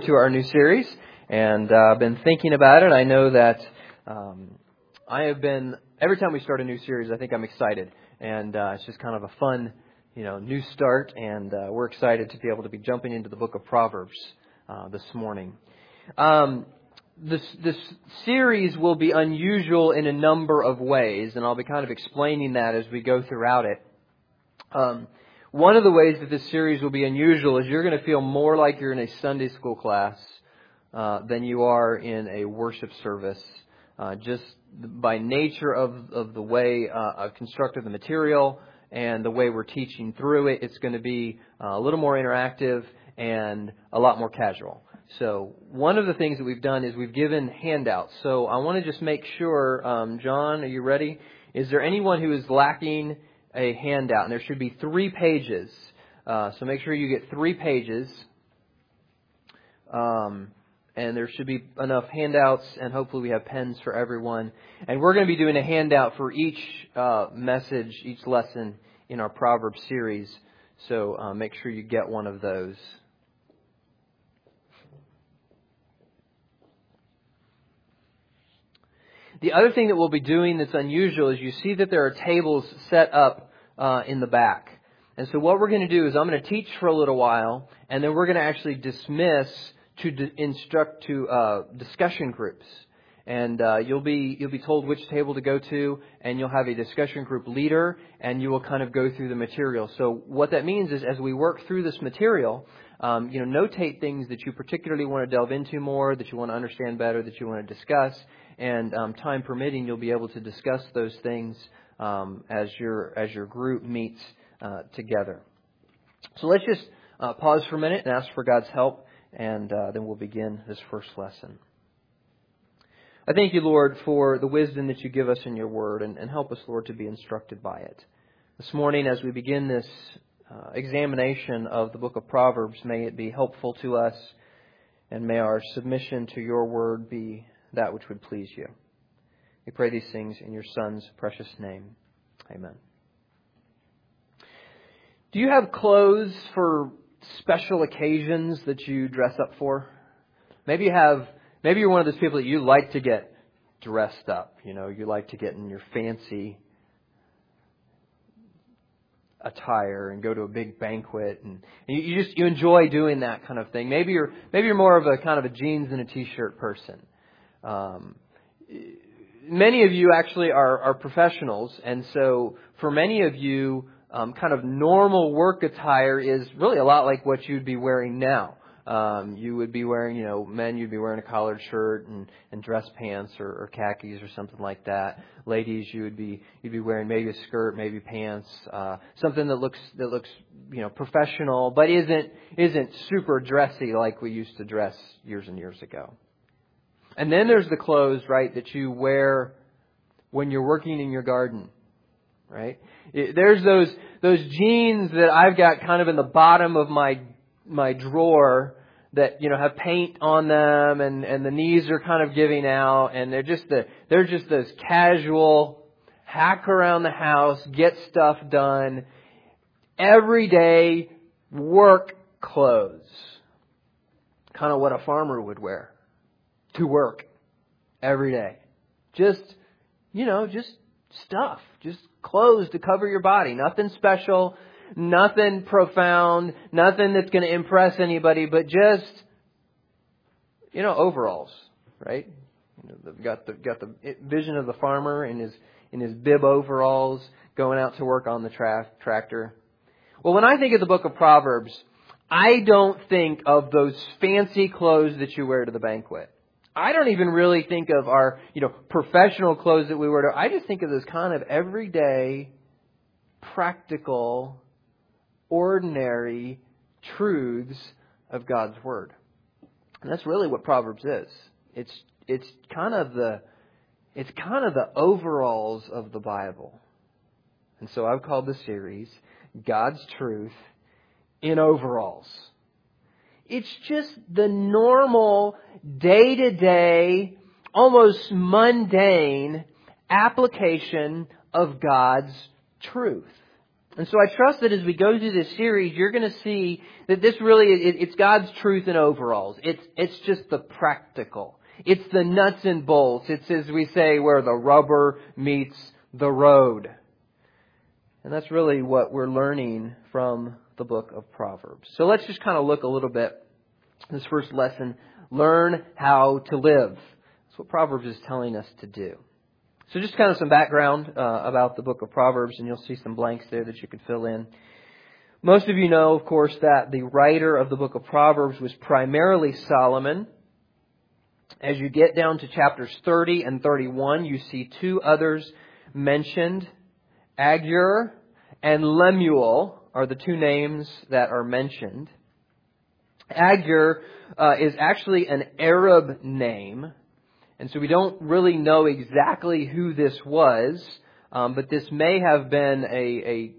to our new series, and I've been thinking about it. I know that every time we start a new series, I think I'm excited, and it's just kind of a fun, new start, and we're excited to be able to be jumping into the book of Proverbs this morning. This series will be unusual in a number of ways, and I'll be kind of explaining that as we go throughout it. One of the ways that this series will be unusual is you're going to feel more like you're in a Sunday school class than you are in a worship service. Just by nature of the way I've constructed the material and the way we're teaching through it, it's going to be a little more interactive and a lot more casual. So one of the things that we've done is we've given handouts. So I want to just make sure, John, are you ready? Is there anyone who is lacking a handout? And there should be 3 pages. So make sure you get 3 pages. And there should be enough handouts, and hopefully we have pens for everyone. And we're going to be doing a handout for each message, each lesson in our Proverbs series. So make sure you get one of those. The other thing that we'll be doing that's unusual is you see that there are tables set up in the back. And so what we're going to do is I'm going to teach for a little while, and then we're going to actually dismiss to instruct to discussion groups. And you'll be told which table to go to, and you'll have a discussion group leader, and you will kind of go through the material. So what that means is as we work through this material, notate things that you particularly want to delve into more, that you want to understand better, that you want to discuss. And time permitting, you'll be able to discuss those things as your group meets together. So let's just pause for a minute and ask for God's help, and then we'll begin this first lesson. I thank you, Lord, for the wisdom that you give us in your word, and help us, Lord, to be instructed by it. This morning, as we begin this examination of the book of Proverbs, may it be helpful to us, and may our submission to your word be that which would please you. We pray these things in your Son's precious name. Amen. Do you have clothes for special occasions that you dress up for? Maybe you're one of those people that you like to get dressed up. You like to get in your fancy attire and go to a big banquet, and you enjoy doing that kind of thing. Maybe you're more of a kind of a jeans and a t-shirt person. Many of you actually are professionals, and so for many of you, kind of normal work attire is really a lot like what you'd be wearing now. You would be wearing, men, you'd be wearing a collared shirt and dress pants or khakis or something like that. Ladies, you'd be wearing maybe a skirt, maybe pants, something that looks professional, but isn't super dressy like we used to dress years and years ago. And then there's the clothes, right, that you wear when you're working in your garden, right? There's those jeans that I've got kind of in the bottom of my drawer that, have paint on them, and the knees are kind of giving out, and they're just those casual hack around the house, get stuff done, everyday work clothes. Kind of what a farmer would wear to work every day. Just stuff. Just clothes to cover your body. Nothing special, nothing profound, nothing that's going to impress anybody, but just, overalls, right? Got the vision of the farmer in his bib overalls going out to work on the tractor. Well, when I think of the book of Proverbs, I don't think of those fancy clothes that you wear to the banquet. I don't even really think of our, professional clothes that we wear. I just think of those kind of everyday, practical, ordinary truths of God's Word. And that's really what Proverbs is. It's kind of the overalls of the Bible. And so I've called the series God's Truth in Overalls. It's just the normal, day-to-day, almost mundane application of God's truth. And so I trust that as we go through this series, you're going to see that this really, it's God's truth in overalls. It's just the practical. It's the nuts and bolts. It's, as we say, where the rubber meets the road. And that's really what we're learning from the book of Proverbs. So let's just kind of look a little bit at this first lesson. Learn how to live. That's what Proverbs is telling us to do. So just kind of some background about the book of Proverbs, and you'll see some blanks there that you can fill in. Most of you know, of course, that the writer of the book of Proverbs was primarily Solomon. As you get down to chapters 30 and 31, you see two others mentioned. Agur and Lemuel are the two names that are mentioned. Agur is actually an Arab name. And so we don't really know exactly who this was, but this may have been a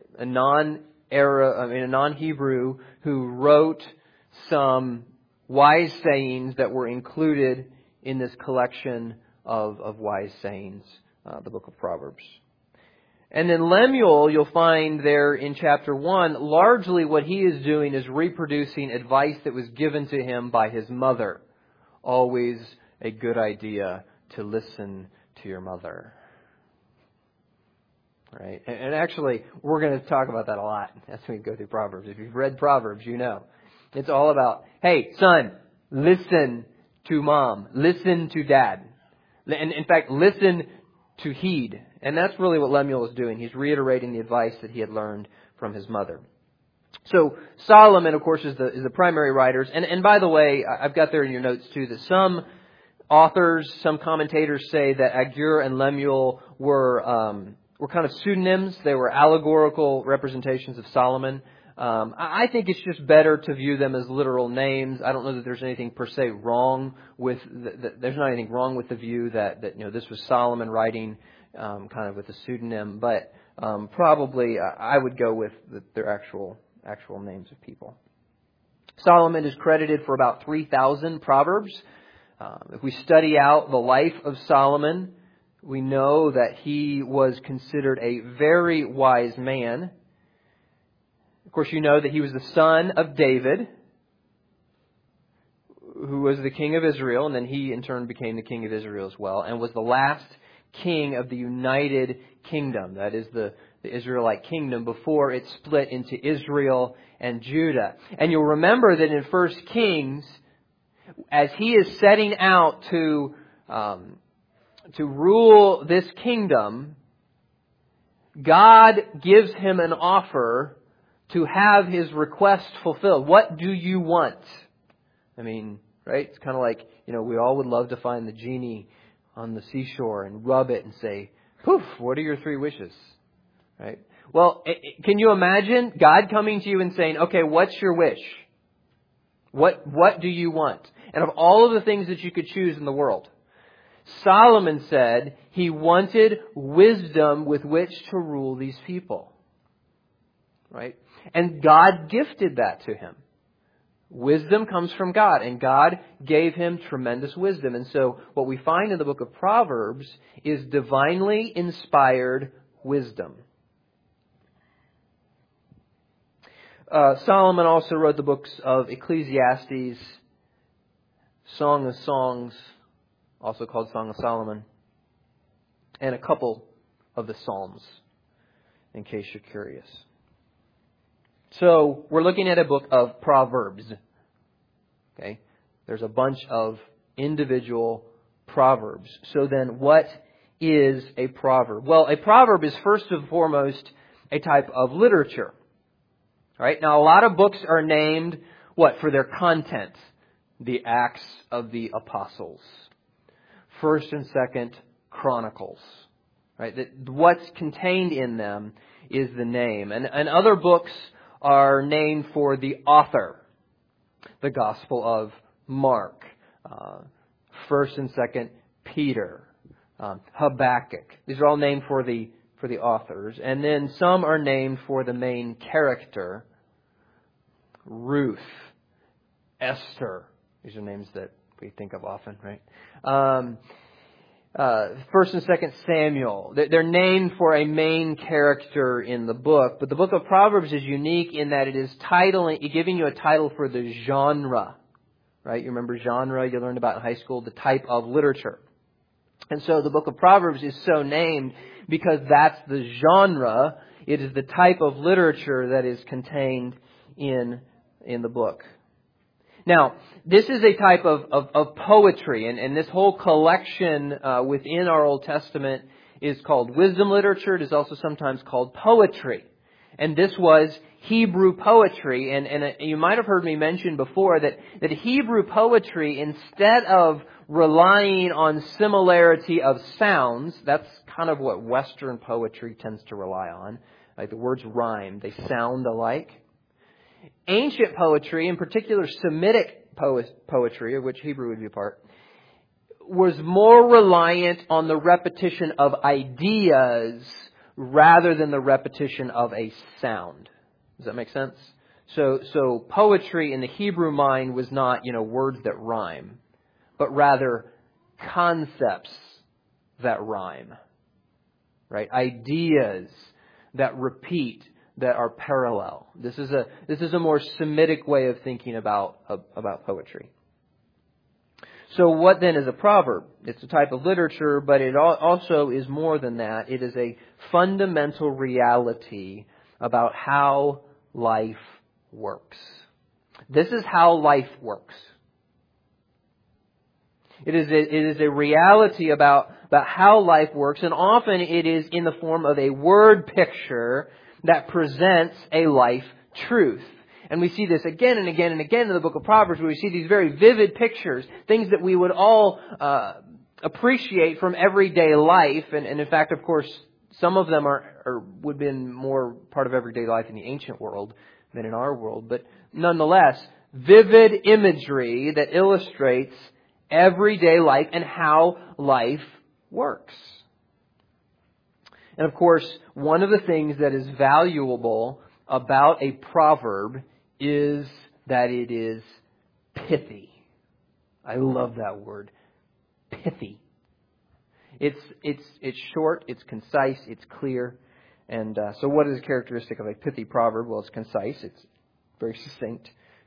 non-Hebrew who wrote some wise sayings that were included in this collection of wise sayings, the book of Proverbs. And then Lemuel, you'll find there in chapter 1, largely what he is doing is reproducing advice that was given to him by his mother. Always a good idea to listen to your mother. Right? And actually, we're going to talk about that a lot as we go through Proverbs. If you've read Proverbs, you know. It's all about, hey, son, listen to mom. Listen to dad. And in fact, listen to heed. And that's really what Lemuel is doing. He's reiterating the advice that he had learned from his mother. So Solomon, of course, is the primary writers. And by the way, I've got there in your notes too that some authors, some commentators say that Agur and Lemuel were kind of pseudonyms. They were allegorical representations of Solomon. I think it's just better to view them as literal names. I don't know that there's anything per se wrong with there's not anything wrong with the view that this was Solomon writing kind of with a pseudonym, but probably I would go with their actual names of people. Solomon is credited for about 3,000 proverbs. If we study out the life of Solomon, we know that he was considered a very wise man. Of course, you know that he was the son of David, who was the king of Israel, and then he in turn became the king of Israel as well, and was the last king of the United Kingdom. That is the Israelite kingdom before it split into Israel and Judah. And you'll remember that in 1 Kings, as he is setting out to rule this kingdom, God gives him an offer to have his request fulfilled. What do you want? I mean, right? It's kind of like, we all would love to find the genie on the seashore and rub it and say, poof, what are your 3 wishes? Right? Well, can you imagine God coming to you and saying, okay, what's your wish? What do you want? And of all of the things that you could choose in the world, Solomon said he wanted wisdom with which to rule these people. Right? And God gifted that to him. Wisdom comes from God, and God gave him tremendous wisdom. And so what we find in the book of Proverbs is divinely inspired wisdom. Solomon also wrote the books of Ecclesiastes, Song of Songs, also called Song of Solomon, and a couple of the Psalms, in case you're curious. So we're looking at a book of Proverbs. Okay? There's a bunch of individual proverbs. So then what is a proverb? Well, a proverb is first and foremost a type of literature. All right? Now, a lot of books are named, for their content? The Acts of the Apostles. 1st and 2nd Chronicles. Right? What's contained in them is the name. And other books are named for the author. The Gospel of Mark, 1st and 2nd Peter, Habakkuk. These are all named for the authors. And then some are named for the main character. Ruth, Esther. These are names that we think of often, right? 1 and 2 Samuel. They're named for a main character in the book, but the book of Proverbs is unique in that it is giving you a title for the genre. Right? You remember genre you learned about in high school, the type of literature. And so the book of Proverbs is so named because that's the genre. It is the type of literature that is contained in the book. Now, this is a type of poetry, and this whole collection within our Old Testament is called wisdom literature. It is also sometimes called poetry. And this was Hebrew poetry. And you might have heard me mention before that Hebrew poetry, instead of relying on similarity of sounds, that's kind of what Western poetry tends to rely on. Like the words rhyme, they sound alike. Ancient poetry, in particular Semitic poetry, of which Hebrew would be a part, was more reliant on the repetition of ideas rather than the repetition of a sound. Does that make sense? So poetry in the Hebrew mind was not, words that rhyme, but rather concepts that rhyme. Right? Ideas that repeat, that are parallel. This is a more Semitic way of thinking about poetry. So what then is a proverb? It's a type of literature, but it also is more than that. It is a fundamental reality about how life works. This is how life works. It is a reality about how life works, and often it is in the form of a word picture that presents a life truth. And we see this again and again and again in the book of Proverbs, where we see these very vivid pictures, things that we would all appreciate from everyday life. And in fact, of course, some of them would have been more part of everyday life in the ancient world than in our world. But nonetheless, vivid imagery that illustrates everyday life and how life works. And of course, one of the things that is valuable about a proverb is that it is pithy. I love that word. Pithy. It's short, it's concise, it's clear. And so what is a characteristic of a pithy proverb? Well, it's concise, it's very succinct.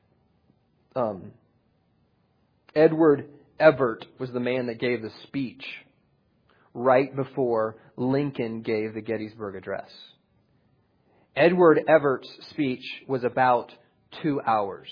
Edward Everett was the man that gave the speech right before Lincoln gave the Gettysburg Address. Edward Everett's speech was about 2 hours.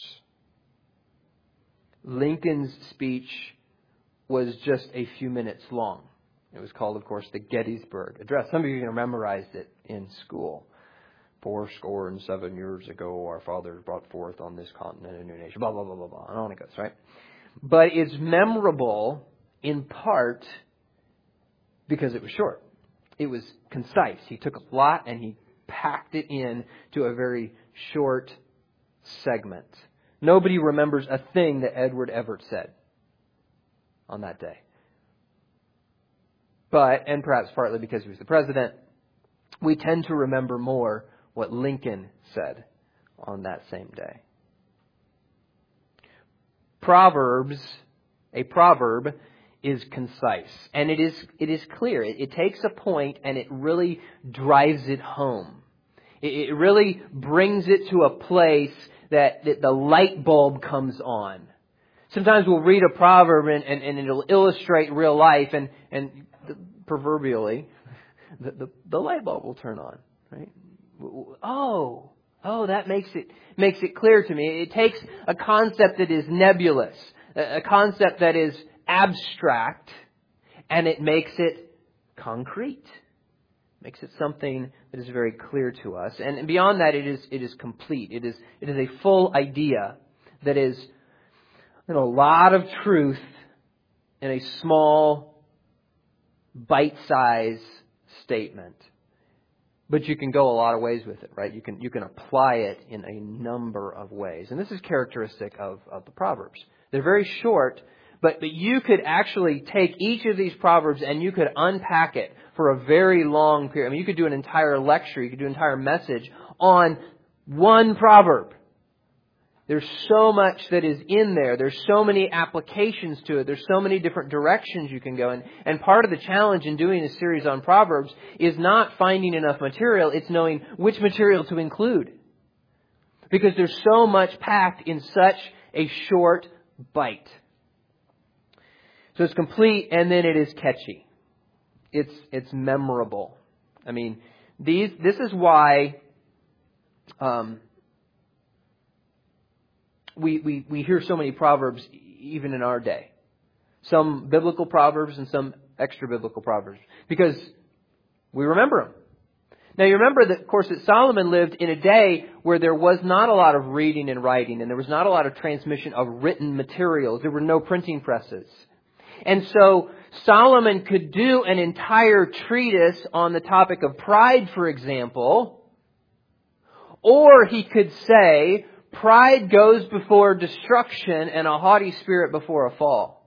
Lincoln's speech was just a few minutes long. It was called, of course, the Gettysburg Address. Some of you memorized it in school. 407 years ago, our fathers brought forth on this continent a new nation. Blah, blah, blah, blah, blah. And on it goes, right? But it's memorable in part because it was short. It was concise. He took a lot and he packed it in to a very short segment. Nobody remembers a thing that Edward Everett said on that day. But, and perhaps partly because he was the president, we tend to remember more what Lincoln said on that same day. A proverb is concise, and it is clear. It takes a point and it really drives it home. It really brings it to a place that the light bulb comes on. Sometimes we'll read a proverb and it'll illustrate real life, and proverbially, the light bulb will turn on, right? Oh, that makes it clear to me. It takes a concept that is nebulous, a concept that is abstract, and it makes it concrete. Makes it something that is very clear to us. And beyond that, it is complete. It is a full idea that is a lot of truth in a small, bite-sized statement. But you can go a lot of ways with it, right? You can apply it in a number of ways. And this is characteristic of the Proverbs. They're very short, but you could actually take each of these Proverbs and you could unpack it for a very long period. I mean, you could do an entire lecture, you could do an entire message on one proverb. There's so much that is in there. There's so many applications to it. There's so many different directions you can go. And part of the challenge in doing this series on Proverbs is not finding enough material. It's knowing which material to include. Because there's so much packed in such a short bite. So it's complete, and then it is catchy. It's memorable. I mean, this is why we hear so many proverbs even in our day. Some biblical proverbs and some extra biblical proverbs. Because we remember them. Now you remember that, of course, that Solomon lived in a day where there was not a lot of reading and writing, and there was not a lot of transmission of written materials. There were no printing presses. And so Solomon could do an entire treatise on the topic of pride, for example, or he could say, pride goes before destruction and a haughty spirit before a fall.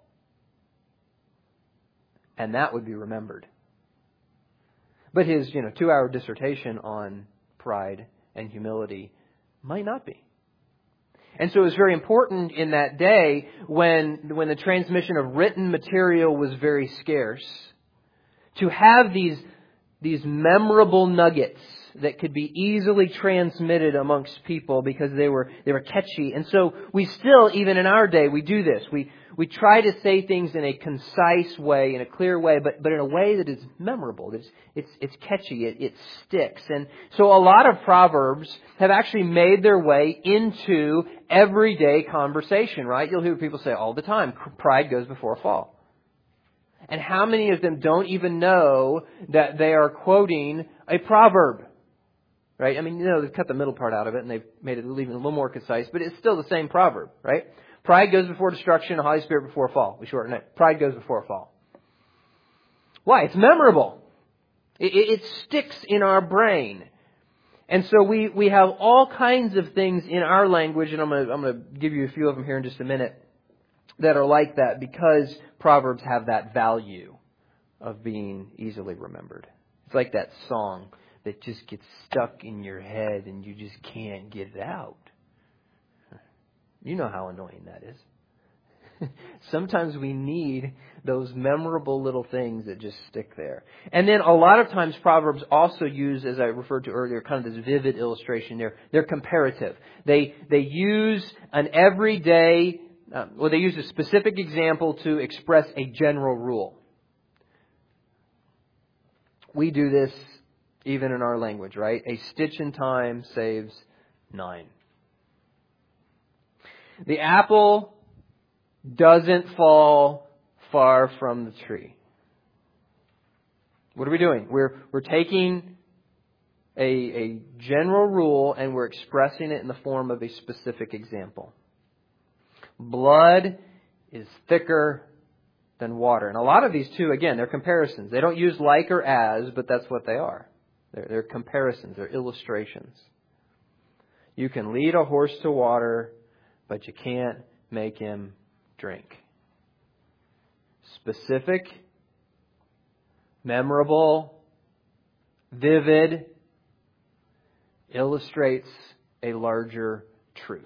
And that would be remembered. But his, 2-hour dissertation on pride and humility might not be. And so it was very important in that day when the transmission of written material was very scarce to have these memorable nuggets that could be easily transmitted amongst people because they were catchy. And so we still, even in our day, we do this. We try to say things in a concise way, in a clear way, but in a way that is memorable. It's catchy. It sticks. And so a lot of proverbs have actually made their way into everyday conversation, right? You'll hear people say all the time, pride goes before a fall. And how many of them don't even know that they are quoting a proverb? Right? I mean, they've cut the middle part out of it and they've made it even a little more concise, but it's still the same proverb, right? Pride goes before destruction, a haughty spirit before a fall. We shorten it. Pride goes before a fall. Why? It's memorable. It sticks in our brain. And so we have all kinds of things in our language, and I'm going to give you a few of them here in just a minute, that are like that because Proverbs have that value of being easily remembered. It's like that song that just gets stuck in your head and you just can't get it out. You know how annoying that is. Sometimes we need those memorable little things that just stick there. And then a lot of times Proverbs also use, as I referred to earlier, kind of this vivid illustration. They're comparative. They use an everyday, they use a specific example to express a general rule. We do this even in our language, right? A stitch in time saves 9. The apple doesn't fall far from the tree. What are we doing? We're taking a general rule and we're expressing it in the form of a specific example. Blood is thicker than water. And a lot of these too, again, they're comparisons. They don't use like or as, but that's what they are. They're comparisons. They're illustrations. You can lead a horse to water, but you can't make him drink. Specific, memorable, vivid, illustrates a larger truth.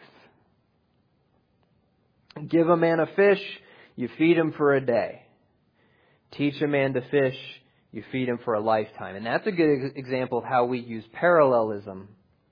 Give a man a fish, you feed him for a day. Teach a man to fish, you feed him for a lifetime. And that's a good example of how we use parallelism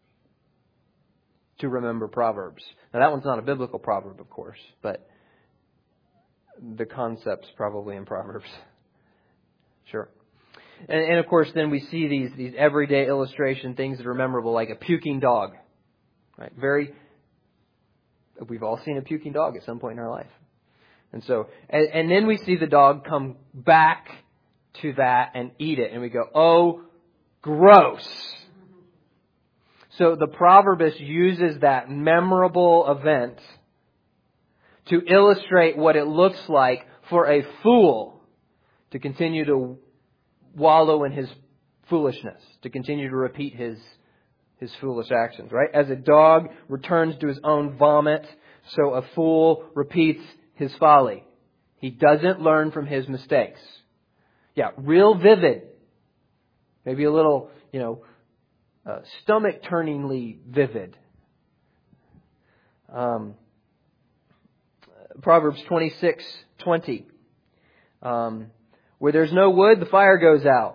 to remember Proverbs. Now that one's not a biblical proverb, of course, but the concept's probably in Proverbs. Sure. And of course then we see these everyday illustration things that are memorable, like a puking dog. Right? We've all seen a puking dog at some point in our life. And so, and then we see the dog come back to that and eat it. And we go, oh, gross. So the proverbist uses that memorable event to illustrate what it looks like for a fool to continue to wallow in his foolishness, to continue to repeat his foolish actions, right? As a dog returns to his own vomit, so a fool repeats his folly. He doesn't learn from his mistakes. Yeah, real vivid. Maybe a little, stomach-turningly vivid. Proverbs 26:20. Where there's no wood, the fire goes out.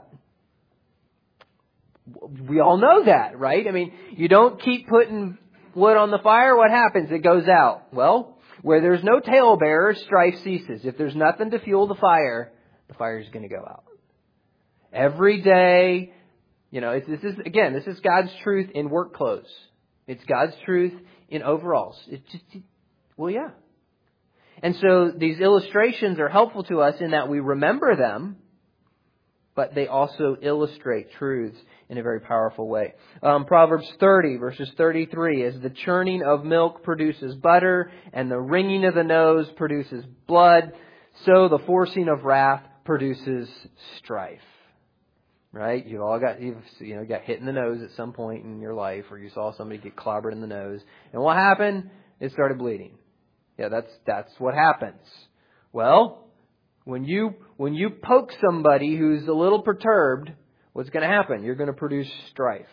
We all know that, right? I mean, you don't keep putting wood on the fire, what happens? It goes out. Well, where there's no talebearer, strife ceases. If there's nothing to fuel the fire is going to go out. Every day, this is God's truth in work clothes. It's God's truth in overalls. Yeah. And so these illustrations are helpful to us in that we remember them, but they also illustrate truths in a very powerful way. Proverbs 30, verses 33, as the churning of milk produces butter and the wringing of the nose produces blood, so the forcing of wrath produces strife. Right? You've got hit in the nose at some point in your life, or you saw somebody get clobbered in the nose. And what happened? It started bleeding. Yeah, that's what happens. Well, when you poke somebody who's a little perturbed, what's going to happen? You're going to produce strife.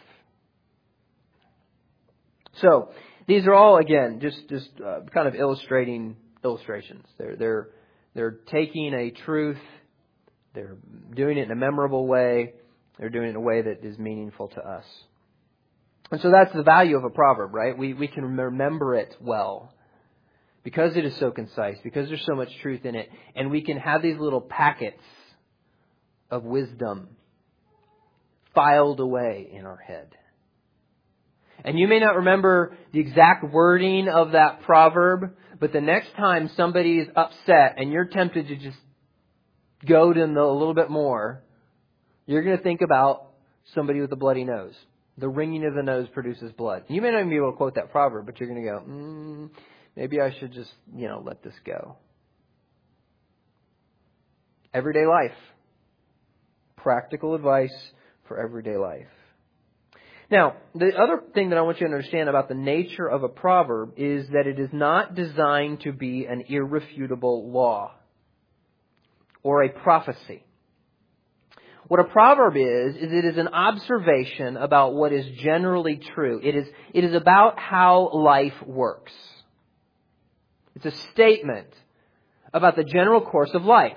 So these are all, again, just kind of illustrations. They're taking a truth, they're doing it in a memorable way, they're doing it in a way that is meaningful to us. And so that's the value of a proverb, right? We can remember it well. Because it is so concise, because there's so much truth in it, and we can have these little packets of wisdom filed away in our head. And you may not remember the exact wording of that proverb, but the next time somebody is upset and you're tempted to just goad them a little bit more, you're going to think about somebody with a bloody nose. The wringing of the nose produces blood. You may not even be able to quote that proverb, but you're going to go, maybe I should just, let this go. Everyday life. Practical advice for everyday life. Now, the other thing that I want you to understand about the nature of a proverb is that it is not designed to be an irrefutable law or a prophecy. What a proverb is it is an observation about what is generally true. It is about how life works. It's a statement about the general course of life.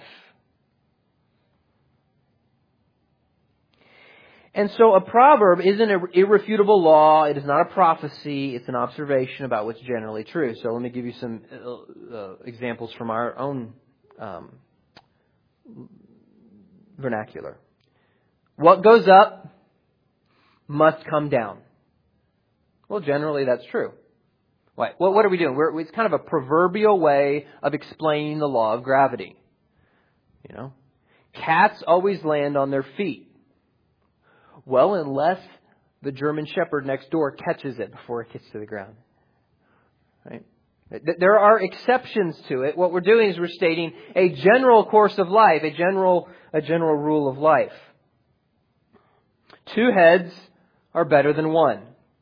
And so a proverb isn't an irrefutable law. It is not a prophecy. It's an observation about what's generally true. So let me give you some examples from our own vernacular. What goes up must come down. Well, generally that's true. What are we doing? It's kind of a proverbial way of explaining the law of gravity. Cats always land on their feet. Well, unless the German Shepherd next door catches it before it gets to the ground. Right? There are exceptions to it. What we're doing is we're stating a general course of life, a general rule of life. 2 heads are better than 1.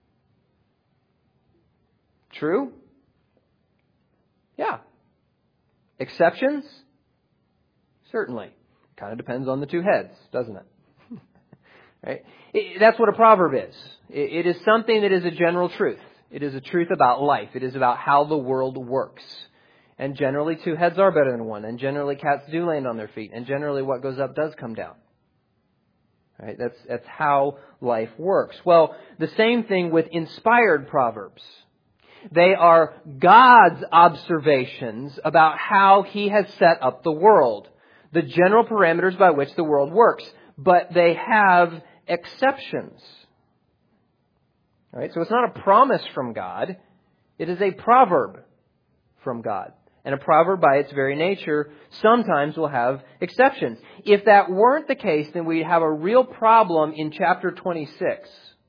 True? Yeah. Exceptions? Certainly. Kind of depends on the 2 heads, doesn't it? Right? That's what a proverb is. It is something that is a general truth. It is a truth about life. It is about how the world works. And generally 2 heads are better than 1. And generally cats do land on their feet. And generally what goes up does come down. Right? That's how life works. Well, the same thing with inspired proverbs. They are God's observations about how He has set up the world. The general parameters by which the world works. But they have exceptions. Right? So it's not a promise from God. It is a proverb from God. And a proverb by its very nature sometimes will have exceptions. If that weren't the case, then we'd have a real problem in chapter 26.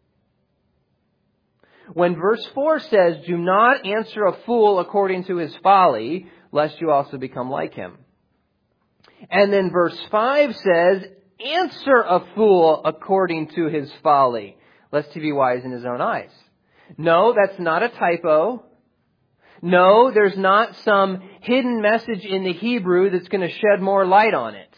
When verse 4 says, "Do not answer a fool according to his folly, lest you also become like him." And then verse 5 says, "Answer a fool according to his folly, lest he be wise in his own eyes." No, that's not a typo. No, there's not some hidden message in the Hebrew that's going to shed more light on it.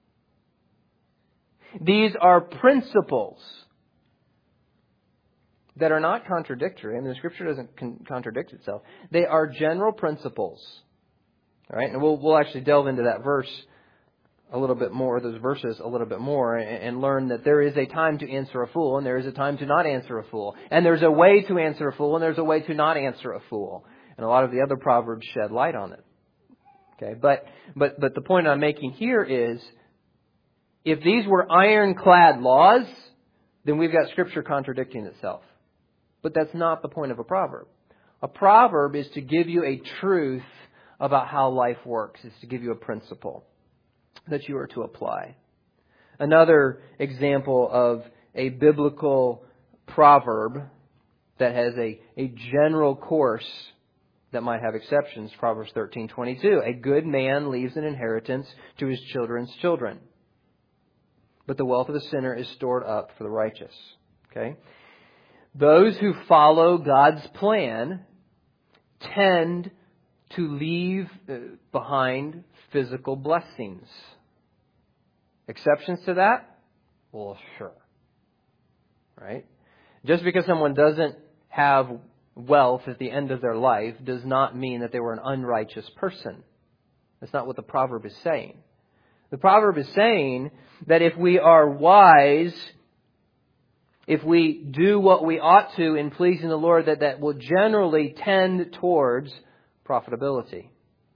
These are principles that are not contradictory. I mean, the Scripture doesn't contradict itself. They are general principles. All right, and we'll actually delve into that verse a little bit more, those verses a little bit more, and learn that there is a time to answer a fool, and there is a time to not answer a fool. And there's a way to answer a fool, and there's a way to not answer a fool. And a lot of the other Proverbs shed light on it. Okay, but the point I'm making here is, if these were ironclad laws, then we've got Scripture contradicting itself. But that's not the point of a proverb. A proverb is to give you a truth about how life works. It's to give you a principle that you are to apply. Another example of a biblical proverb that has a general course that might have exceptions, Proverbs 13:22. A good man leaves an inheritance to his children's children, but the wealth of a sinner is stored up for the righteous. Okay? Those who follow God's plan tend to leave behind physical blessings. Exceptions to that? Well, sure. Right? Just because someone doesn't have wealth at the end of their life does not mean that they were an unrighteous person. That's not what the proverb is saying. The proverb is saying that if we are wise, if we do what we ought to in pleasing the Lord, that will generally tend towards profitability.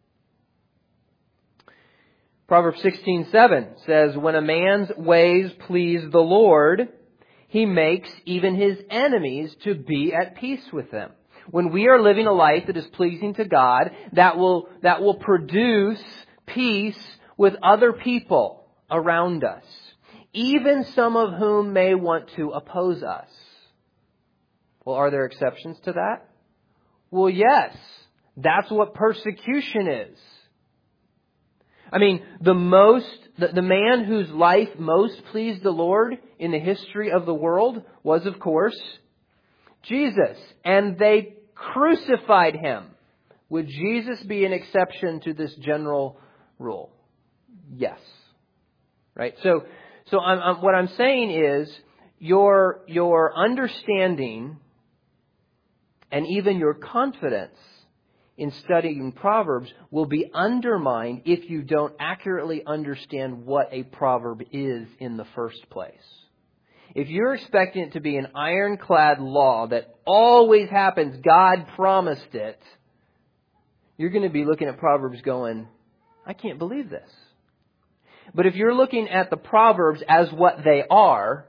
Proverbs 16:7 says, when a man's ways please the Lord, he makes even his enemies to be at peace with them. When we are living a life that is pleasing to God, that will produce peace with other people around us, even some of whom may want to oppose us. Well, are there exceptions to that? Well, yes. That's what persecution is. I mean, the man whose life most pleased the Lord in the history of the world was, of course, Jesus. And they crucified Him. Would Jesus be an exception to this general rule? Yes. Right? So what I'm saying is, your understanding and even your confidence in studying Proverbs will be undermined if you don't accurately understand what a proverb is in the first place. If you're expecting it to be an ironclad law that always happens, God promised it, you're going to be looking at Proverbs going, I can't believe this. But if you're looking at the Proverbs as what they are,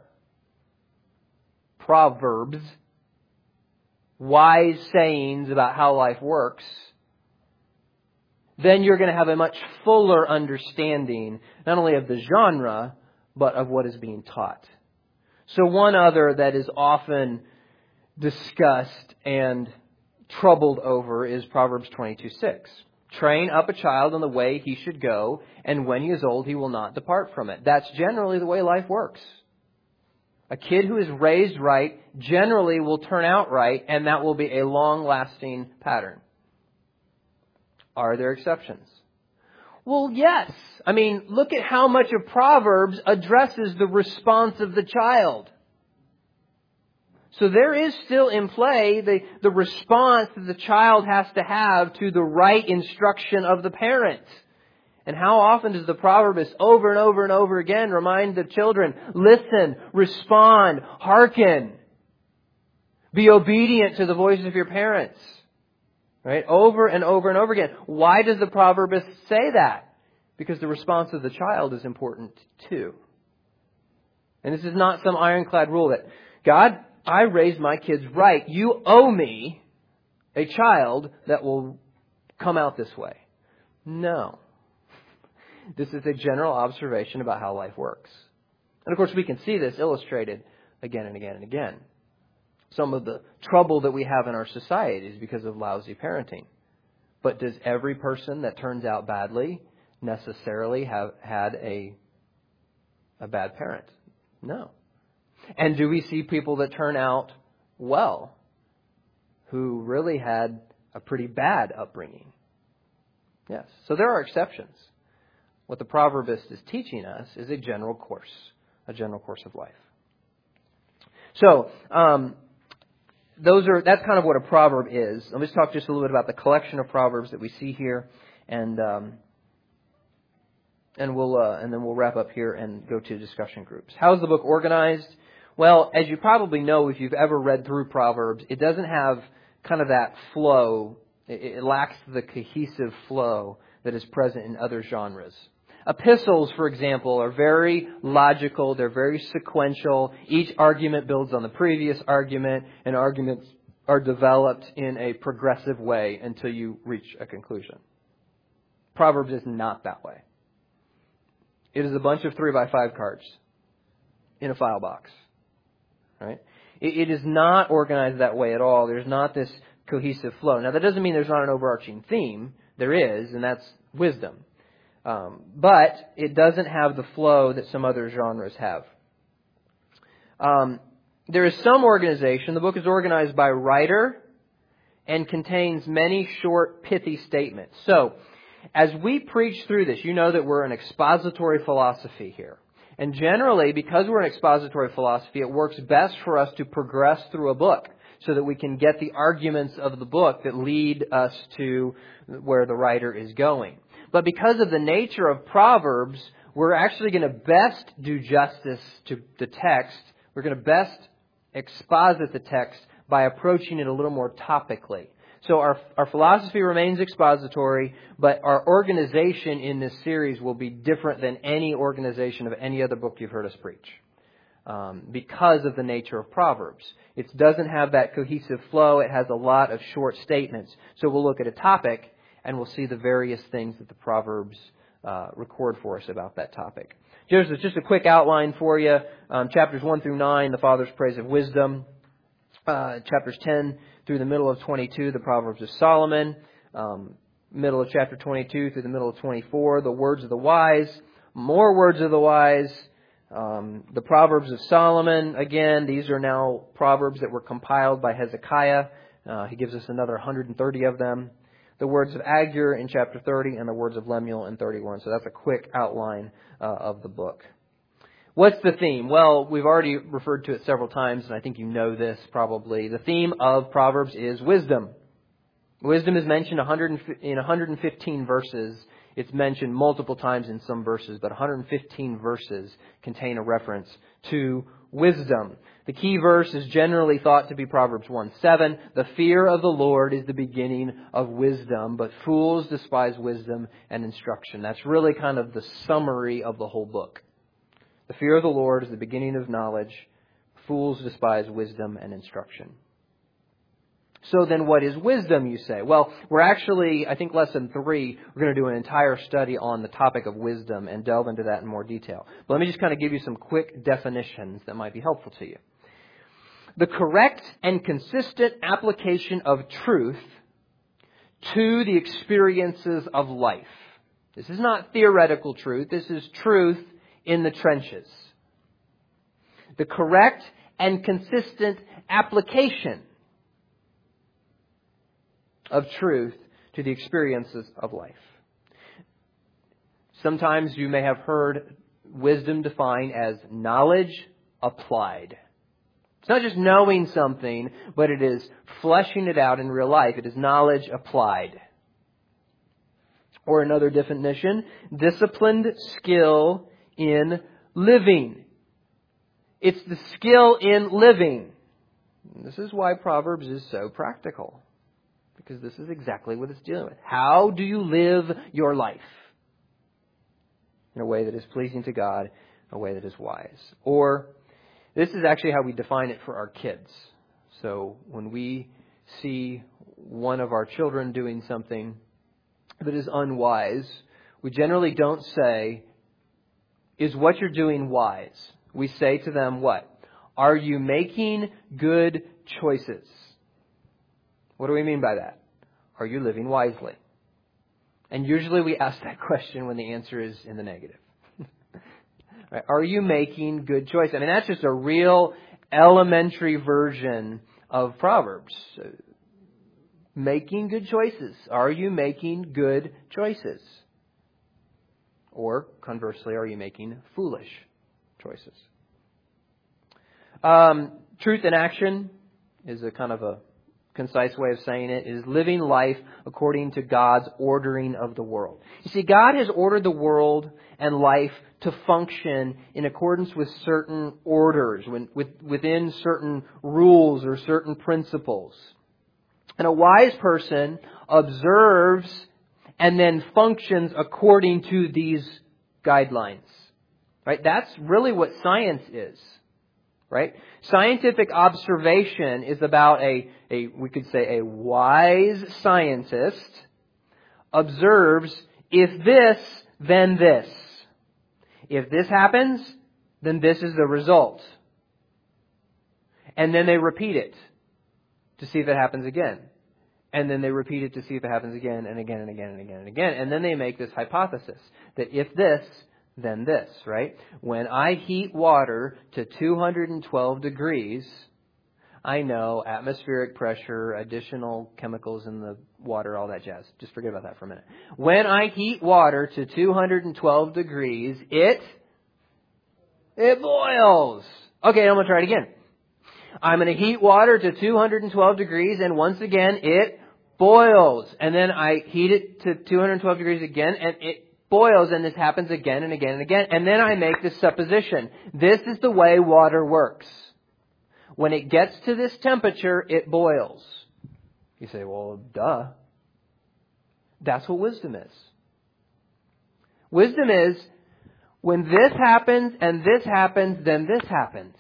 Proverbs, wise sayings about how life works, then you're going to have a much fuller understanding, not only of the genre, but of what is being taught. So one other that is often discussed and troubled over is Proverbs 22:6. Train up a child in the way he should go, and when he is old, he will not depart from it. That's generally the way life works. A kid who is raised right generally will turn out right, and that will be a long-lasting pattern. Are there exceptions? Well, yes. I mean, look at how much of Proverbs addresses the response of the child. So there is still in play the response that the child has to have to the right instruction of the parent. And how often does the proverbist over and over and over again remind the children, listen, respond, hearken, be obedient to the voice of your parents. Right? Over and over and over again. Why does the proverbist say that? Because the response of the child is important too. And this is not some ironclad rule that, God, I raised my kids right. You owe me a child that will come out this way. No. This is a general observation about how life works. And of course, we can see this illustrated again and again and again. Some of the trouble that we have in our society is because of lousy parenting. But does every person that turns out badly necessarily have had a bad parent? No. And do we see people that turn out well who really had a pretty bad upbringing? Yes. So there are exceptions. What the proverbist is teaching us is a general course of life. So, that's kind of what a proverb is. Let me just talk just a little bit about the collection of proverbs that we see here, and then we'll wrap up here and go to discussion groups. How is the book organized? Well, as you probably know, if you've ever read through Proverbs, it doesn't have kind of that flow. It lacks the cohesive flow that is present in other genres. Epistles, for example, are very logical. They're very sequential. Each argument builds on the previous argument, and arguments are developed in a progressive way until you reach a conclusion. Proverbs is not that way. It is a bunch of 3x5 cards in a file box. Right? It is not organized that way at all. There's not this cohesive flow. Now, that doesn't mean there's not an overarching theme. There is, and that's wisdom. But it doesn't have the flow that some other genres have. There is some organization. The book is organized by writer and contains many short, pithy statements. So, as we preach through this, you know that we're an expository philosophy here. And generally, because we're an expository philosophy, it works best for us to progress through a book so that we can get the arguments of the book that lead us to where the writer is going. But because of the nature of Proverbs, we're actually going to best do justice to the text. We're going to best exposit the text by approaching it a little more topically. So our philosophy remains expository, but our organization in this series will be different than any organization of any other book you've heard us preach. Because of the nature of Proverbs. It doesn't have that cohesive flow. It has a lot of short statements. So we'll look at a topic and we'll see the various things that the Proverbs record for us about that topic. Just a quick outline for you. Chapters 1 through 9, the Father's praise of wisdom. Chapters 10 through the middle of 22, the Proverbs of Solomon. Middle of chapter 22 through the middle of 24, the words of the wise. More words of the wise. The Proverbs of Solomon, again, these are now Proverbs that were compiled by Hezekiah. He gives us another 130 of them. The words of Agur in chapter 30 and the words of Lemuel in 31. So that's a quick outline of the book. What's the theme? Well, we've already referred to it several times, and I think you know this probably. The theme of Proverbs is wisdom. Wisdom is mentioned in 115 verses. It's mentioned multiple times in some verses, but 115 verses contain a reference to wisdom. The key verse is generally thought to be Proverbs 1:7. The fear of the Lord is the beginning of wisdom, but fools despise wisdom and instruction. That's really kind of the summary of the whole book. The fear of the Lord is the beginning of knowledge. Fools despise wisdom and instruction. So then what is wisdom, you say? Well, we're actually, I think lesson 3, we're going to do an entire study on the topic of wisdom and delve into that in more detail. But let me just kind of give you some quick definitions that might be helpful to you. The correct and consistent application of truth to the experiences of life. This is not theoretical truth. This is truth in the trenches. The correct and consistent application of truth to the experiences of life. Sometimes you may have heard wisdom defined as knowledge applied. It's not just knowing something, but it is fleshing it out in real life. It is knowledge applied. Or another definition, disciplined skill in living. It's the skill in living. This is why Proverbs is so practical. Because this is exactly what it's dealing with. How do you live your life? In a way that is pleasing to God, a way that is wise. Or, this is actually how we define it for our kids. So, when we see one of our children doing something that is unwise, we generally don't say, is what you're doing wise? We say to them what? Are you making good choices? What do we mean by that? Are you living wisely? And usually we ask that question when the answer is in the negative. Right? Are you making good choices? I mean, that's just a real elementary version of Proverbs. Making good choices. Are you making good choices? Or, conversely, are you making foolish choices? Truth in action. is a kind of a concise way of saying it, is living life according to God's ordering of the world. You see, God has ordered the world and life to function in accordance with certain orders, within certain rules or certain principles. And a wise person observes and then functions according to these guidelines. Right? That's really what science is. Right? Scientific observation is about we could say a wise scientist observes, if this, then this. If this happens, then this is the result. And then they repeat it to see if it happens again. And then they repeat it to see if it happens again and again and again and again and again. And then they make this hypothesis that if this, then this, right? When I heat water to 212 degrees, I know atmospheric pressure, additional chemicals in the water, all that jazz. Just forget about that for a minute. When I heat water to 212 degrees, it boils. Okay, I'm going to try it again. I'm going to heat water to 212 degrees, and once again, it boils. And then I heat it to 212 degrees again, and it boils, and this happens again and again and again. And then I make this supposition. This is the way water works. When it gets to this temperature, it boils. You say, well, duh. That's what wisdom is. Wisdom is, when this happens and this happens, then this happens.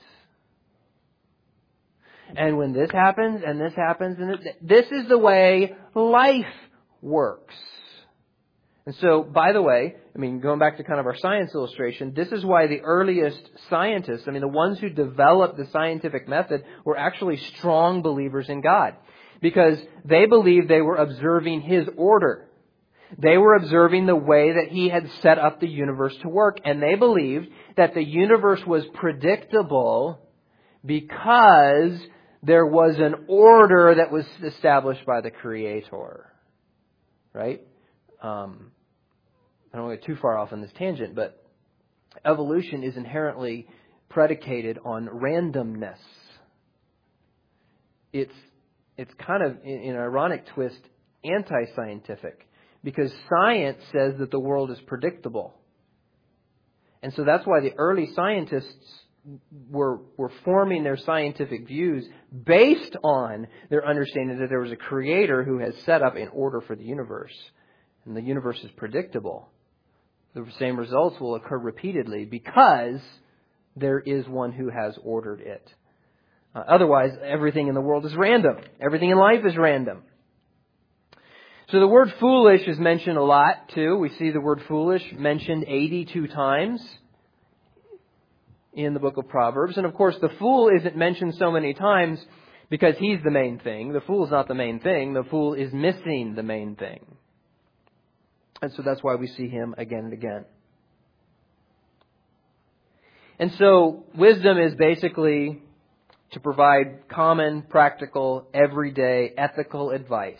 And when this happens and this happens, and this is the way life works. And so, by the way, going back to kind of our science illustration, this is why the earliest scientists, the ones who developed the scientific method, were actually strong believers in God. Because they believed they were observing His order. They were observing the way that He had set up the universe to work. And they believed that the universe was predictable because there was an order that was established by the Creator. Right? I don't want to get too far off on this tangent, but evolution is inherently predicated on randomness. It's kind of, in an ironic twist, anti-scientific, because science says that the world is predictable. And so that's why the early scientists were forming their scientific views based on their understanding that there was a Creator who has set up an order for the universe. And the universe is predictable. The same results will occur repeatedly because there is one who has ordered it. Otherwise, everything in the world is random. Everything in life is random. So the word foolish is mentioned a lot too. We see the word foolish mentioned 82 times in the book of Proverbs. And of course, the fool isn't mentioned so many times because he's the main thing. The fool is not the main thing. The fool is missing the main thing. And so that's why we see him again and again. And so wisdom is basically to provide common, practical, everyday, ethical advice.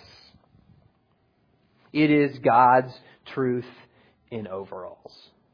It is God's truth in overalls.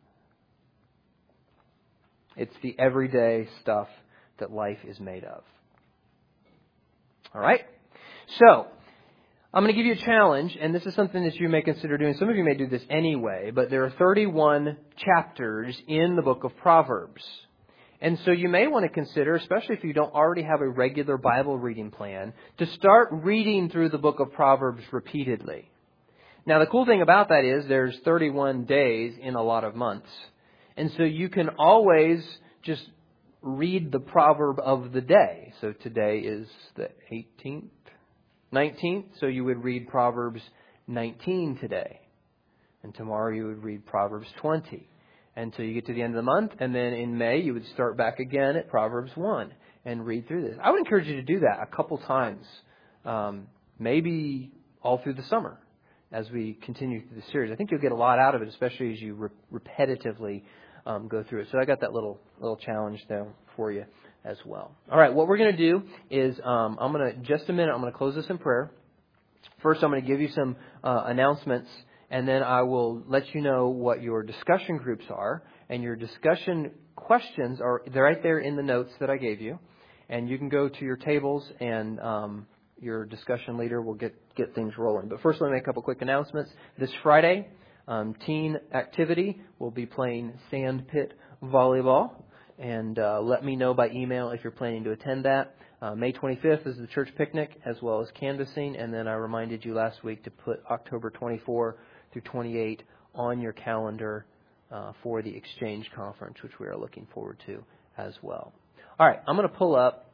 It's the everyday stuff that life is made of. All right? So, I'm going to give you a challenge, and this is something that you may consider doing. Some of you may do this anyway, but there are 31 chapters in the book of Proverbs. And so you may want to consider, especially if you don't already have a regular Bible reading plan, to start reading through the book of Proverbs repeatedly. Now, the cool thing about that is there's 31 days in a lot of months. And so you can always just read the proverb of the day. So today is the 18th, 19th. So you would read Proverbs 19 today. And tomorrow you would read Proverbs 20. Until you get to the end of the month. And then in May you would start back again at Proverbs 1 and read through this. I would encourage you to do that a couple times. Maybe all through the summer as we continue through the series. I think you'll get a lot out of it, especially as you repetitively go through it. So I got that little challenge there for you as well. All right, what we're going to do is just a minute, I'm going to close this in prayer. First, I'm going to give you some announcements, and then I will let you know what your discussion groups are. And your discussion questions they're right there in the notes that I gave you. and you can go to your tables, and your discussion leader will get things rolling. But first, let me make a couple quick announcements. This Friday, teen activity will be playing sand pit volleyball, and let me know by email if you're planning to attend that. May 25th is the church picnic as well as canvassing, and then I reminded you last week to put October 24 through 28 on your calendar for the Exchange Conference, which we are looking forward to as well. All right, I'm going to pull up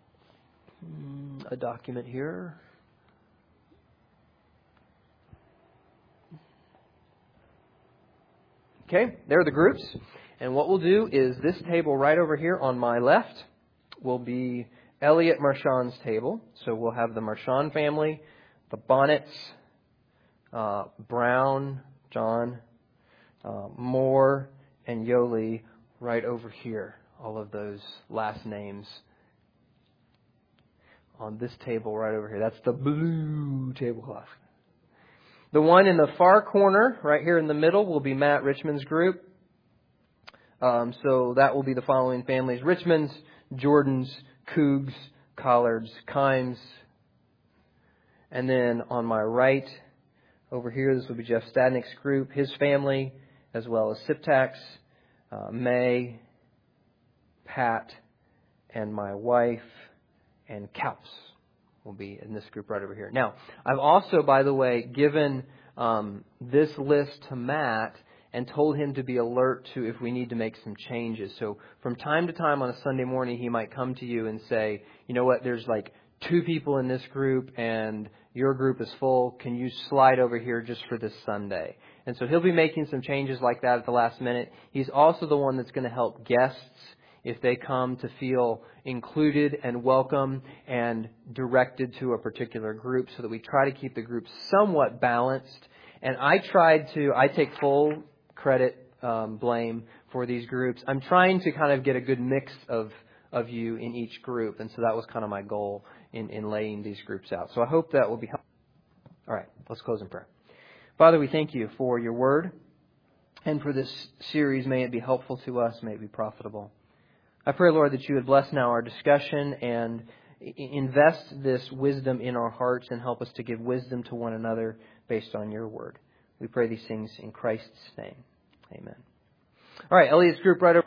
a document here. Okay, there are the groups. And what we'll do is this table right over here on my left will be Elliot Marchand's table. So we'll have the Marchand family, the Bonnets, Brown, John, Moore, and Yoli right over here. All of those last names on this table right over here. That's the blue tablecloth. The one in the far corner, right here in the middle, will be Matt Richmond's group. So that will be the following families: Richmonds, Jordans, Cougs, Collards, Kimes. And then on my right, over here, this will be Jeff Stadnick's group, his family, as well as Siptax, May, Pat, and my wife, and Kaups will be in this group right over here. Now, I've also, by the way, given this list to Matt and told him to be alert to if we need to make some changes. So from time to time on a Sunday morning, he might come to you and say, you know what, there's like 2 people in this group and your group is full. Can you slide over here just for this Sunday? And so he'll be making some changes like that at the last minute. He's also the one that's going to help guests if they come to feel included and welcome and directed to a particular group, so that we try to keep the group somewhat balanced. And I take full credit, blame for these groups. I'm trying to kind of get a good mix of you in each group. And so that was kind of my goal in laying these groups out. So I hope that will be helpful. All right, let's close in prayer. Father, we thank you for your word and for this series. May it be helpful to us. May it be profitable. I pray, Lord, that you would bless now our discussion and invest this wisdom in our hearts and help us to give wisdom to one another based on your word. We pray these things in Christ's name. Amen. All right, Elliot's group right over.